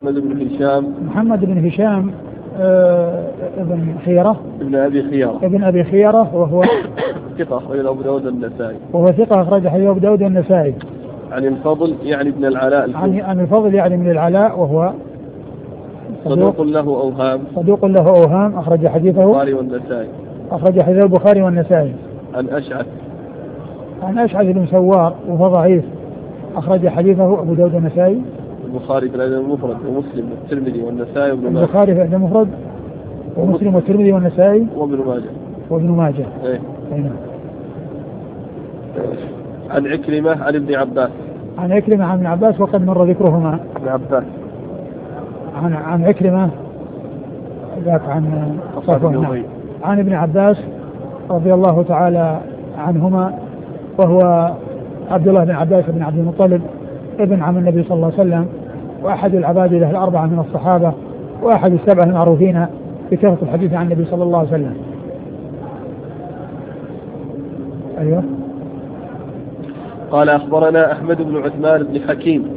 محمد بن هشام ابن خيرة ابن أبي خيرة وهو ثقة أخرج أبو داود النسائي. ثقة أخرج أبو داود النسائي. عن الفضل يعني ابن العلاء عن الفضل يعني من العلاء وهو صدوق له أوهام أخرج حديثه البخاري والنسائي. عن أشعث بن سوار وهو ضعيف أخرج حديثه أبو داود النسائي. البخاري في الأدب المفرد ومسلم والترمذي والنسائي وابن ماجه. البخاري في الأدب المفرد ومسلم والترمذي والنسائي وابن ماجه. عن عكرمة عن ابن عباس وقد مر ذكرهما. ابن عباس عن عكرمة ذاك عن ابن عباس رضي الله تعالى عنهما وهو عبد الله بن عباس بن عبد المطلب ابن عم النبي صلى الله عليه وسلم وأحد العبادلة الأربعة من الصحابة وأحد السبعة المعروفين بكثرة الحديث عن النبي صلى الله عليه وسلم. قال أخبرنا أحمد بن عثمان بن حكيم